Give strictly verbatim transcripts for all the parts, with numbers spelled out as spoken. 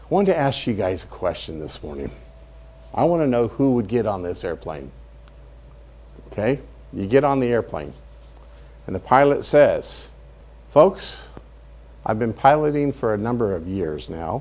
I wanted to ask you guys a question this morning. I want to know who would get on this airplane. Okay? You get on the airplane, and the pilot says, folks, I've been piloting for a number of years now,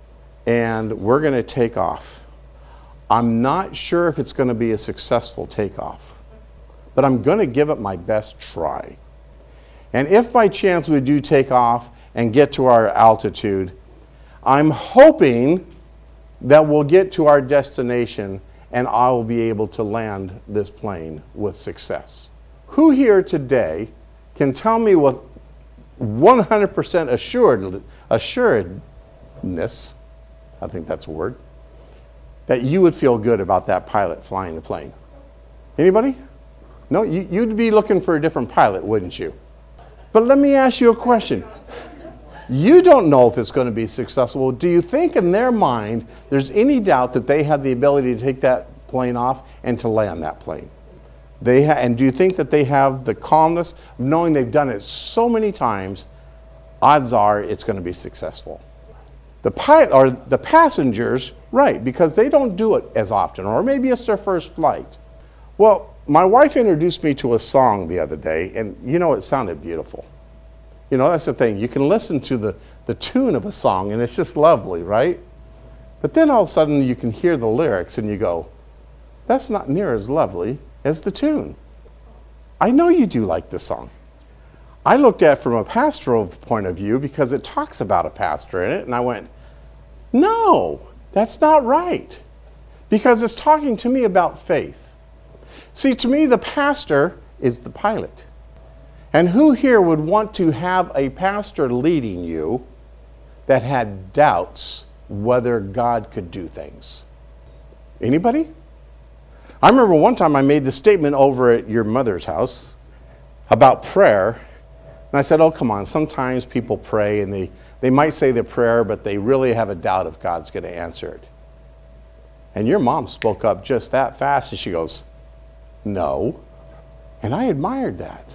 and we're going to take off. I'm not sure if it's going to be a successful takeoff, but I'm going to give it my best try. And if by chance we do take off and get to our altitude, I'm hoping that we'll get to our destination and I will be able to land this plane with success. Who here today can tell me with one hundred percent assured, assuredness, I think that's a word, that you would feel good about that pilot flying the plane? Anybody? No, you, you'd be looking for a different pilot, wouldn't you? But let me ask you a question. You don't know if it's going to be successful. Do you think in their mind there's any doubt that they have the ability to take that plane off and to land that plane? They ha- and do you think that they have the calmness of knowing they've done it so many times, odds are it's going to be successful? The pilot or the passengers, right, because they don't do it as often, or maybe it's their first flight. Well, my wife introduced me to a song the other day, and you know, it sounded beautiful. You know, that's the thing. You can listen to the, the tune of a song, and it's just lovely, right? But then all of a sudden you can hear the lyrics, and you go, that's not near as lovely as the tune. I know you do like this song. I looked at it from a pastoral point of view because it talks about a pastor in it, and I went, no, that's not right. Because it's talking to me about faith. See, to me, the pastor is the pilot. And who here would want to have a pastor leading you that had doubts whether God could do things? Anybody? I remember one time I made the statement over at your mother's house about prayer. And I said, oh, come on, sometimes people pray and they, they might say the prayer, but they really have a doubt if God's going to answer it. And your mom spoke up just that fast, and she goes, no. And I admired that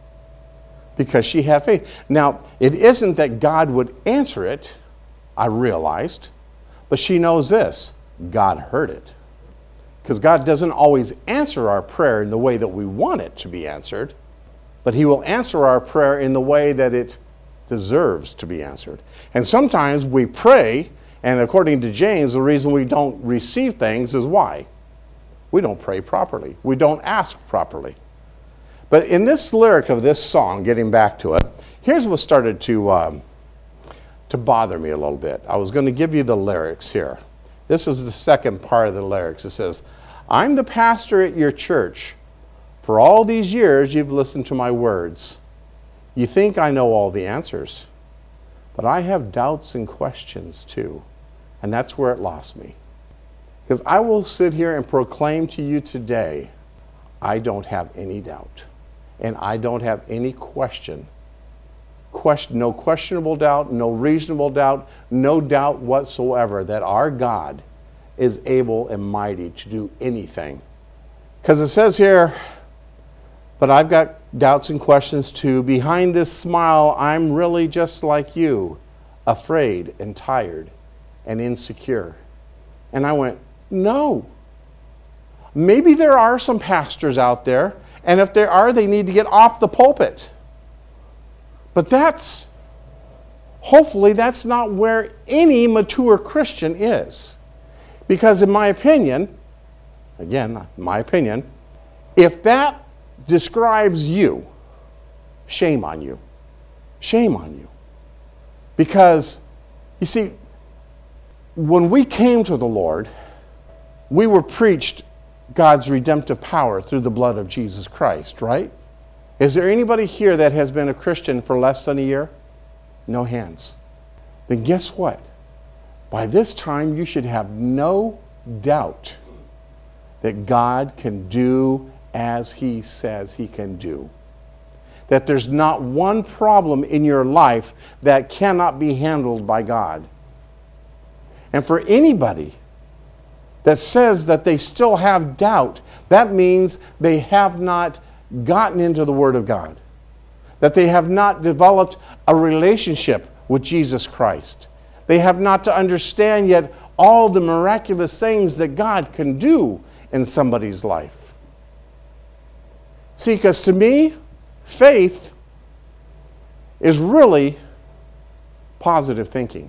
because she had faith. Now, it isn't that God would answer it, I realized, but she knows this, God heard it. Because God doesn't always answer our prayer in the way that we want it to be answered, but he will answer our prayer in the way that it deserves to be answered. And sometimes we pray, and according to James, the reason we don't receive things is why? We don't pray properly. We don't ask properly. But in this lyric of this song, getting back to it, here's what started to, um, to bother me a little bit. I was going to give you the lyrics here. This is the second part of the lyrics. It says, I'm the pastor at your church. For all these years, you've listened to my words. You think I know all the answers, but I have doubts and questions too. And that's where it lost me. Because I will sit here and proclaim to you today, I don't have any doubt. And I don't have any question. Question, no questionable doubt, no reasonable doubt, no doubt whatsoever that our God is able and mighty to do anything. Because it says here, but I've got doubts and questions too. Behind this smile, I'm really just like you, afraid and tired and insecure. And I went, no. Maybe there are some pastors out there, and if there are, they need to get off the pulpit. But that's, hopefully that's not where any mature Christian is. Because in my opinion, again, my opinion, if that describes you, shame on you. Shame on you. Because, you see, when we came to the Lord, we were preached God's redemptive power through the blood of Jesus Christ, right? Is there anybody here that has been a Christian for less than a year? No hands. Then guess what? By this time, you should have no doubt that God can do as he says he can do. That there's not one problem in your life that cannot be handled by God. And for anybody that says that they still have doubt, that means they have not gotten into the Word of God. That they have not developed a relationship with Jesus Christ. They have not to understand yet all the miraculous things that God can do in somebody's life. See, because to me, faith is really positive thinking.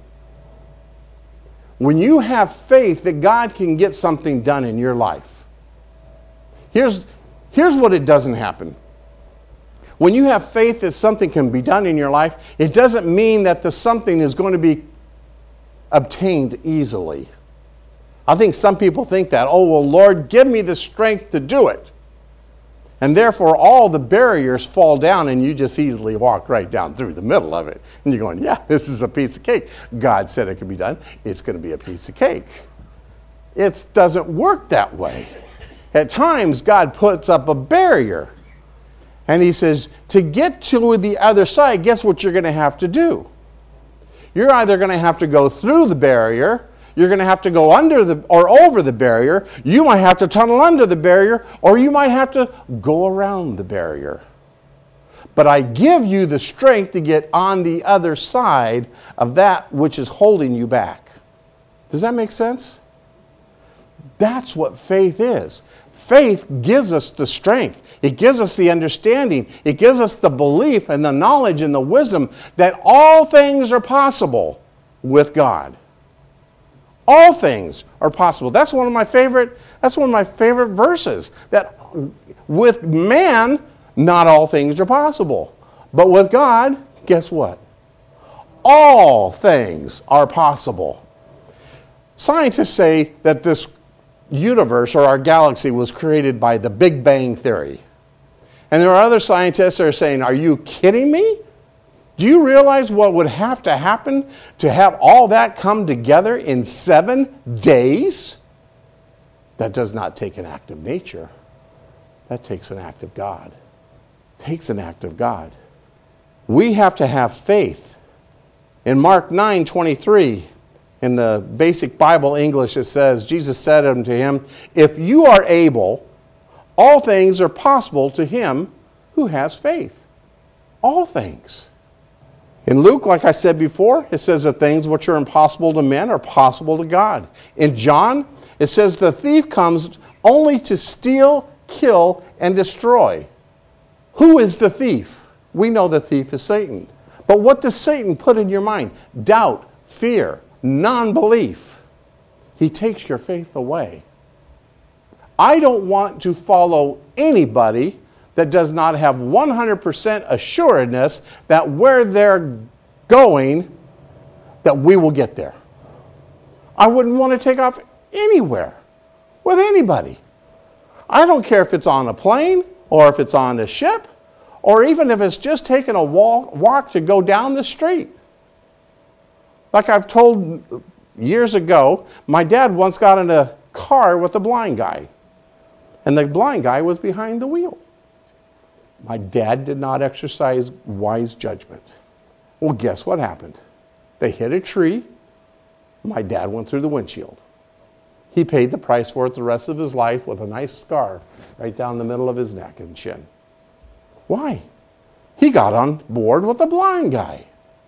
When you have faith that God can get something done in your life, here's, here's what it doesn't happen. When you have faith that something can be done in your life, it doesn't mean that the something is going to be obtained easily. I think some people think that, oh, well, Lord, give me the strength to do it. And therefore, all the barriers fall down and you just easily walk right down through the middle of it. And you're going, yeah, this is a piece of cake. God said it could be done. It's going to be a piece of cake. It doesn't work that way. At times, God puts up a barrier. And he says, to get to the other side, guess what you're going to have to do? You're either going to have to go through the barrier, you're going to have to go under the or over the barrier, you might have to tunnel under the barrier, or you might have to go around the barrier. But I give you the strength to get on the other side of that which is holding you back. Does that make sense? That's what faith is. Faith gives us the strength. It gives us the understanding. It gives us the belief and the knowledge and the wisdom that all things are possible with God. All things are possible. That's one of my favorite, that's one of my favorite verses. That with man, not all things are possible. But with God, guess what? All things are possible. Scientists say that this universe or our galaxy was created by the Big Bang Theory. And there are other scientists that are saying, are you kidding me? Do you realize what would have to happen to have all that come together in seven days? That does not take an act of nature. That takes an act of God. It takes an act of God. We have to have faith. In Mark nine twenty-three, in the basic Bible English, it says, Jesus said unto him, if you are able, all things are possible to him who has faith. All things. In Luke, like I said before, it says that things which are impossible to men are possible to God. In John, it says the thief comes only to steal, kill, and destroy. Who is the thief? We know the thief is Satan. But what does Satan put in your mind? Doubt, fear, non-belief. He takes your faith away. I don't want to follow anybody that does not have one hundred percent assuredness that where they're going, that we will get there. I wouldn't want to take off anywhere with anybody. I don't care if it's on a plane or if it's on a ship or even if it's just taking a walk, walk to go down the street. Like I've told years ago, my dad once got in a car with a blind guy, and the blind guy was behind the wheel. My dad did not exercise wise judgment. Well, guess what happened? They hit a tree. My dad went through the windshield. He paid the price for it the rest of his life with a nice scar right down the middle of his neck and chin. Why? He got on board with a blind guy.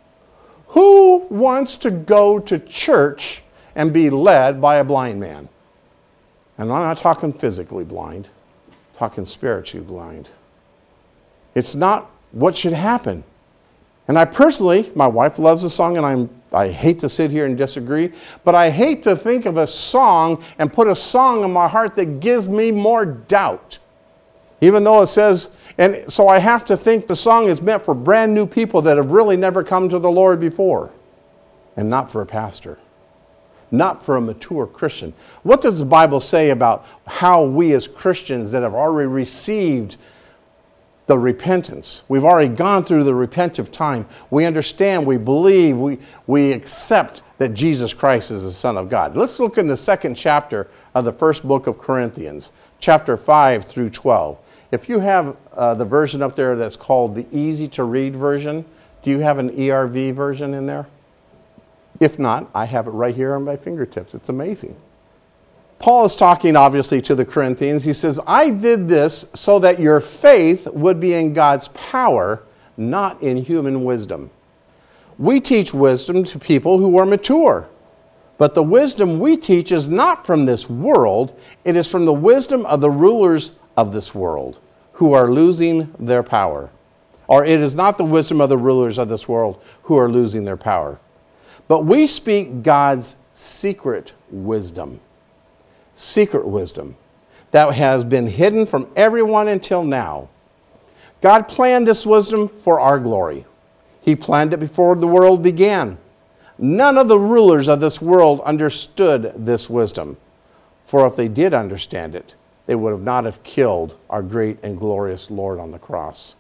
Who wants to go to church and be led by a blind man? And I'm not talking physically blind, I'm talking spiritually blind. It's not what should happen. And I personally, my wife loves the song, and I'm, I hate to sit here and disagree, but I hate to think of a song and put a song in my heart that gives me more doubt. Even though it says, and so I have to think the song is meant for brand new people that have really never come to the Lord before, and not for a pastor, not for a mature Christian. What does the Bible say about how we as Christians that have already received the repentance? We've already gone through the repentive time. We understand, we believe, we, we accept that Jesus Christ is the Son of God. Let's look in the second chapter of the first book of Corinthians, chapter five through twelve. If you have uh, the version up there that's called the easy to read version, do you have an E R V version in there? If not, I have it right here on my fingertips. It's amazing. Paul is talking obviously to the Corinthians. He says, I did this so that your faith would be in God's power, not in human wisdom. We teach wisdom to people who are mature. But the wisdom we teach is not from this world. It is from the wisdom of the rulers of this world, who are losing their power. Or it is not the wisdom of the rulers of this world who are losing their power. But we speak God's secret wisdom. Secret wisdom that has been hidden from everyone until now. God planned this wisdom for our glory. He planned it before the world began. None of the rulers of this world understood this wisdom. For if they did understand it, they would have not have killed our great and glorious Lord on the cross.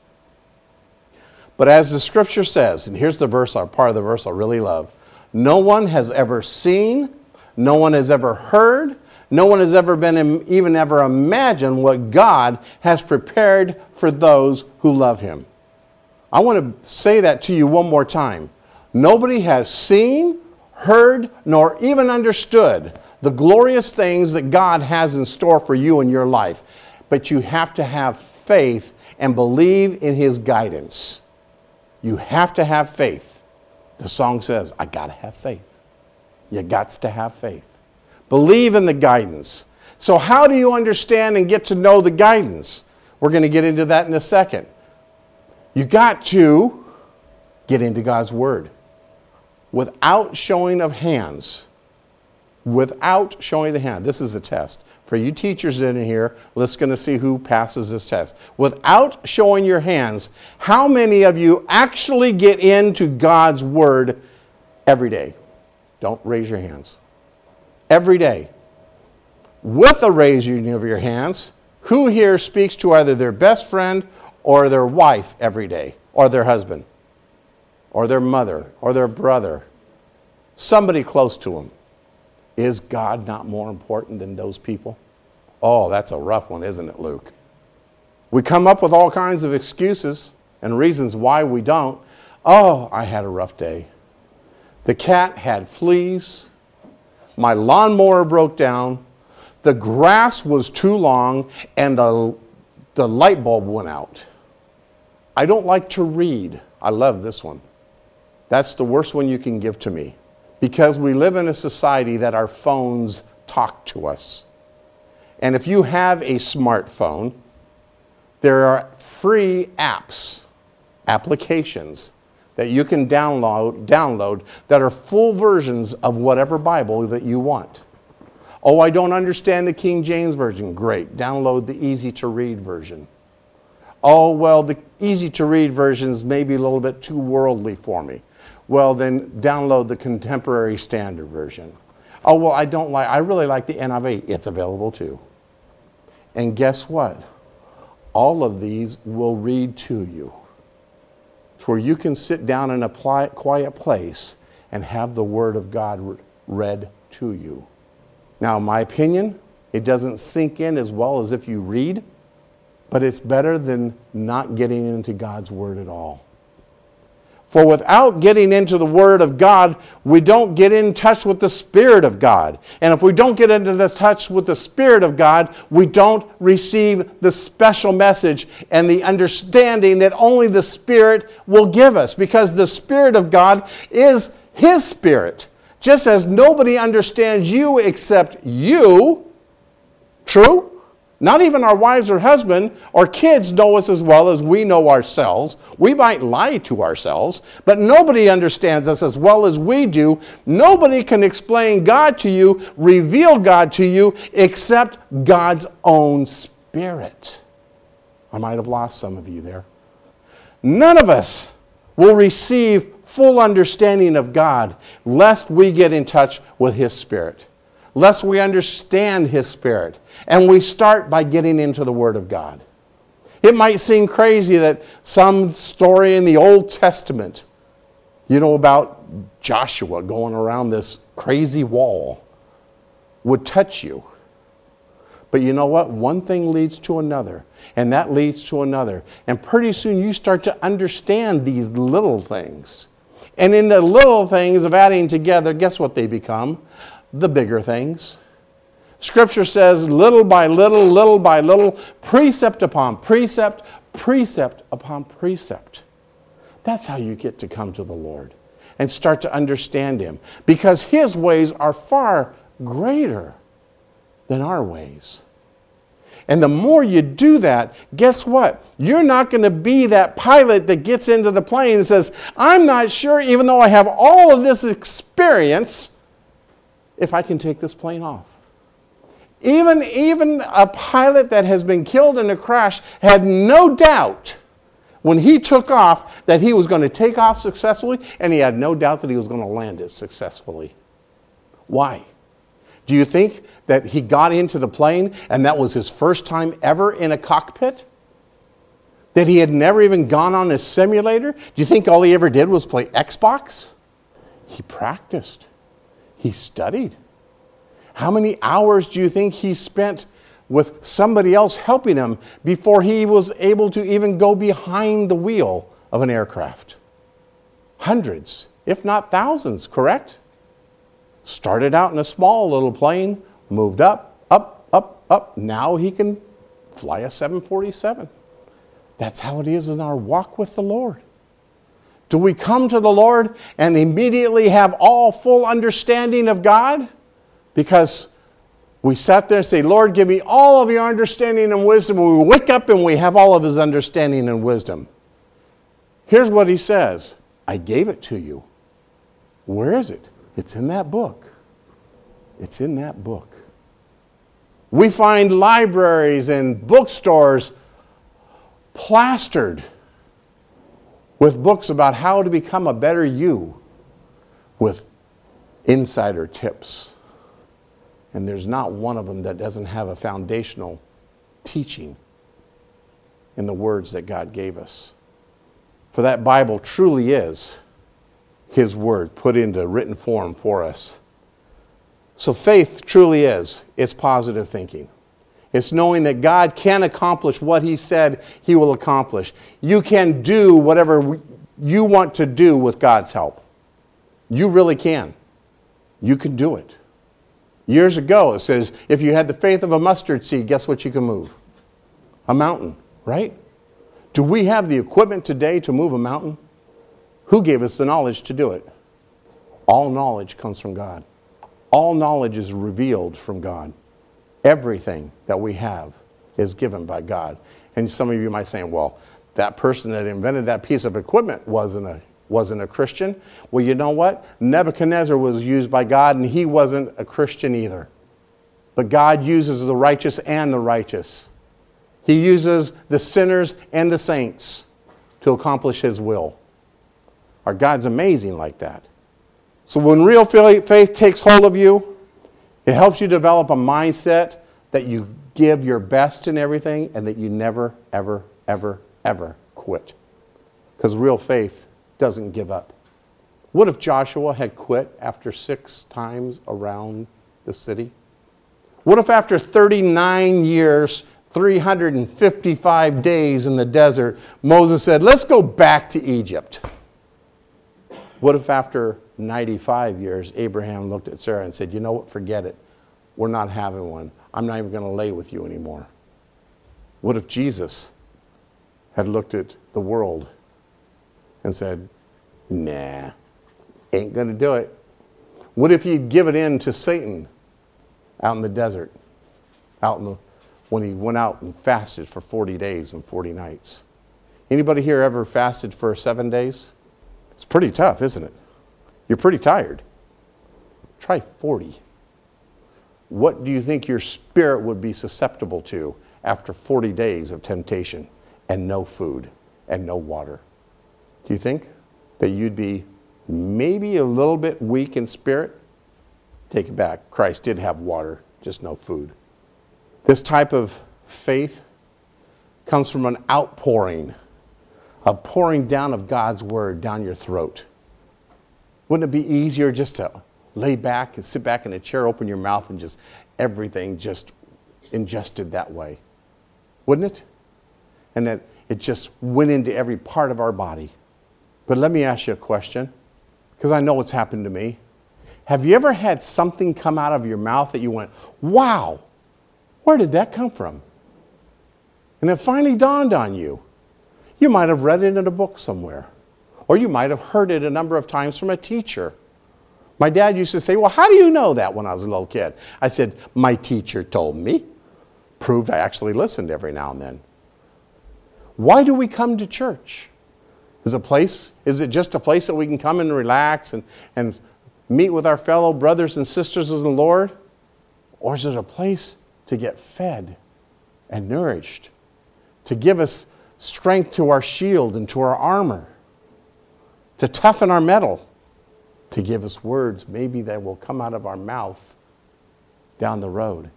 But as the scripture says, and here's the verse, part of the verse I really love. No one has ever seen, no one has ever heard, no one has ever been even ever imagined what God has prepared for those who love him. I want to say that to you one more time. Nobody has seen, heard, nor even understood the glorious things that God has in store for you in your life. But you have to have faith and believe in his guidance. You have to have faith. The song says, I got to have faith. You got to have faith. Believe in the guidance. So how do you understand and get to know the guidance? We're going to get into that in a second. You got to get into God's word. Without showing of hands. Without showing the hand. This is a test. For you teachers in here, let's going to see who passes this test. Without showing your hands, how many of you actually get into God's word every day? Don't raise your hands. Every day. With a raising of your hands, who here speaks to either their best friend or their wife every day? Or their husband? Or their mother, or their brother, somebody close to them. Is God not more important than those people? Oh, that's a rough one, isn't it, Luke? We come up with all kinds of excuses and reasons why we don't. Oh, I had a rough day. The cat had fleas. My lawnmower broke down. The grass was too long, and the, the light bulb went out. I don't like to read. I love this one. That's the worst one you can give to me. Because we live in a society that our phones talk to us. And if you have a smartphone, there are free apps, applications, that you can download, download that are full versions of whatever Bible that you want. Oh, I don't understand the King James Version. Great. Download the easy-to-read version. Oh, well, the easy-to-read versions may be a little bit too worldly for me. Well, then download the Contemporary Standard Version. Oh, well, I don't like, I really like the N I V. It's available too. And guess what? All of these will read to you. To where you can sit down in a quiet place and have the Word of God read to you. Now, in my opinion, it doesn't sink in as well as if you read, but it's better than not getting into God's Word at all. For without getting into the Word of God, we don't get in touch with the Spirit of God. And if we don't get into the touch with the Spirit of God, we don't receive the special message and the understanding that only the Spirit will give us. Because the Spirit of God is His Spirit. Just as nobody understands you except you. True? Not even our wives or husband or kids know us as well as we know ourselves. We might lie to ourselves, but nobody understands us as well as we do. Nobody can explain God to you, reveal God to you, except God's own Spirit. I might have lost some of you there. None of us will receive full understanding of God lest we get in touch with His Spirit. Lest we understand His Spirit. And we start by getting into the Word of God. It might seem crazy that some story in the Old Testament, you know, about Joshua going around this crazy wall, would touch you. But you know what? One thing leads to another, and that leads to another. And pretty soon you start to understand these little things. And in the little things of adding together, guess what they become? The bigger things. Scripture says little by little, little by little, precept upon precept, precept upon precept. That's how you get to come to the Lord. and start to understand him. Because his ways are far greater than our ways. And the more you do that, guess what? You're not going to be that pilot that gets into the plane and says, I'm not sure, even though I have all of this experience, if I can take this plane off. Even, even a pilot that has been killed in a crash had no doubt when he took off that he was going to take off successfully, and he had no doubt that he was going to land it successfully. Why? Do you think that he got into the plane and that was his first time ever in a cockpit? That he had never even gone on a simulator? Do you think all he ever did was play Xbox? He practiced. He studied. How many hours do you think he spent with somebody else helping him before he was able to even go behind the wheel of an aircraft? Hundreds, if not thousands, correct? Started out in a small little plane, moved up, up, up, up. Now he can fly a seven forty-seven. That's how it is in our walk with the Lord. Do we come to the Lord and immediately have all full understanding of God? Because we sat there and say, Lord, give me all of your understanding and wisdom. And we wake up and we have all of his understanding and wisdom. Here's what he says. I gave it to you. Where is it? It's in that book. It's in that book. We find libraries and bookstores plastered with books about how to become a better you with insider tips. And there's not one of them that doesn't have a foundational teaching in the words that God gave us. For that Bible truly is his word put into written form for us. So faith truly is, it's positive thinking. It's knowing that God can accomplish what he said he will accomplish. You can do whatever you want to do with God's help. You really can. You can do it. Years ago it says, if you had the faith of a mustard seed, guess what you can move? A mountain, right? Do we have the equipment today to move a mountain? Who gave us the knowledge to do it? All knowledge comes from God. All knowledge is revealed from God. Everything that we have is given by God. And some of you might say, well, that person that invented that piece of equipment wasn't a, wasn't a Christian. Well, you know what? Nebuchadnezzar was used by God, and he wasn't a Christian either. But God uses the righteous and the righteous. He uses the sinners and the saints to accomplish his will. Our God's amazing like that. So when real faith takes hold of you, it helps you develop a mindset that you give your best in everything and that you never, ever, ever, ever quit. Because real faith doesn't give up. What if Joshua had quit after six times around the city? What if after thirty-nine years, three hundred fifty-five days in the desert, Moses said, let's go back to Egypt? What if after ninety-five years, Abraham looked at Sarah and said, you know what, forget it. We're not having one. I'm not even going to lay with you anymore. What if Jesus had looked at the world and said, nah, ain't going to do it? What if he'd given in to Satan out in the desert, out in the, when he went out and fasted for forty days and forty nights? Anybody here ever fasted for seven days? It's pretty tough, isn't it? You're pretty tired. Try forty. What do you think your spirit would be susceptible to after forty days of temptation and no food and no water? Do you think that you'd be maybe a little bit weak in spirit? Take it back. Christ did have water, just no food. This type of faith comes from an outpouring, a pouring down of God's word down your throat. Wouldn't it be easier just to lay back and sit back in a chair, open your mouth, and just everything just ingested that way? Wouldn't it? And that it just went into every part of our body. But let me ask you a question, because I know what's happened to me. Have you ever had something come out of your mouth that you went, wow, where did that come from? And it finally dawned on you. You might have read it in a book somewhere. Or you might have heard it a number of times from a teacher. My dad used to say, well, how do you know that when I was a little kid? I said, my teacher told me. Proved I actually listened every now and then. Why do we come to church? Is a place, is it just a place that we can come and relax and, and meet with our fellow brothers and sisters in the Lord? Or is it a place to get fed and nourished? To give us strength to our shield and to our armor? To toughen our metal? To give us words maybe that will come out of our mouth down the road?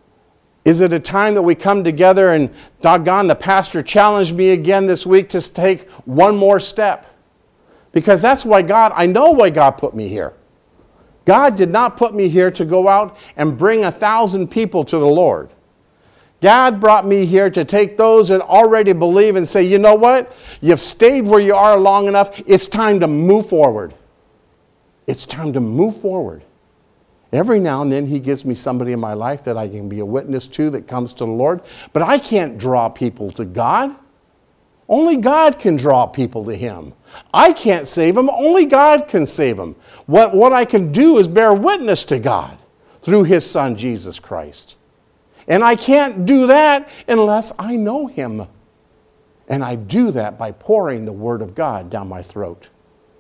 Is it a time that we come together and, doggone, the pastor challenged me again this week to take one more step? Because that's why God, I know why God put me here. God did not put me here to go out and bring a thousand people to the Lord. God brought me here to take those that already believe and say, you know what? You've stayed where you are long enough. It's time to move forward. It's time to move forward. Every now and then he gives me somebody in my life that I can be a witness to that comes to the Lord. But I can't draw people to God. Only God can draw people to him. I can't save them. Only God can save them. What, what I can do is bear witness to God through his Son, Jesus Christ. And I can't do that unless I know him. And I do that by pouring the Word of God down my throat.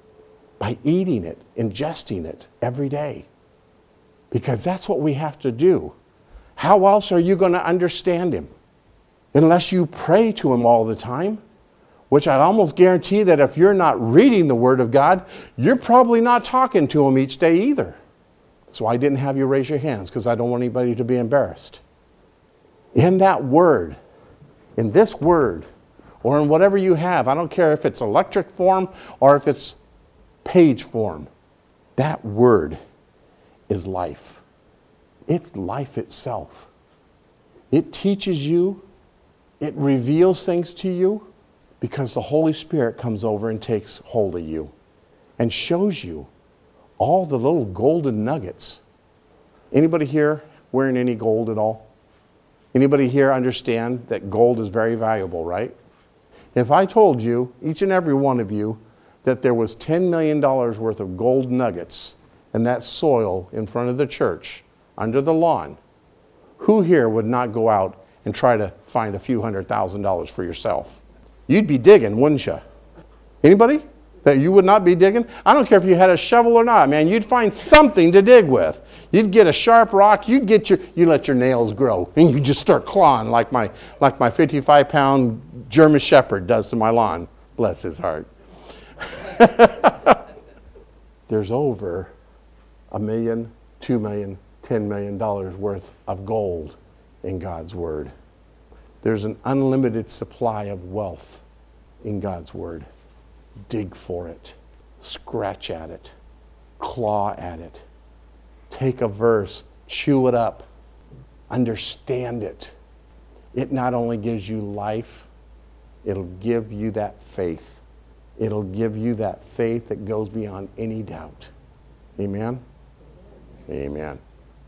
By eating it, ingesting it every day. Because that's what we have to do. How else are you going to understand him? Unless you pray to him all the time. Which I almost guarantee that if you're not reading the Word of God, you're probably not talking to him each day either. So I didn't have you raise your hands because I don't want anybody to be embarrassed. In that Word, in this Word, or in whatever you have, I don't care if it's electric form or if it's page form, that Word is life. It's life itself. It teaches you, it reveals things to you because the Holy Spirit comes over and takes hold of you and shows you all the little golden nuggets. Anybody here wearing any gold at all? Anybody here understand that gold is very valuable, right? If I told you, each and every one of you, that there was ten million dollars worth of gold nuggets in that soil in front of the church, under the lawn, who here would not go out and try to find a few hundred thousand dollars for yourself? You'd be digging, wouldn't you? Anybody that you would not be digging? I don't care if you had a shovel or not, man. You'd find something to dig with. You'd get a sharp rock. You'd get your, you let your nails grow, and you just start clawing like my like my fifty-five pound German Shepherd does to my lawn. Bless his heart. There's over a million, two million, ten million dollars worth of gold in God's Word. There's an unlimited supply of wealth in God's Word. Dig for it. Scratch at it. Claw at it. Take a verse. Chew it up. Understand it. It not only gives you life, it'll give you that faith. It'll give you that faith that goes beyond any doubt. Amen? Amen.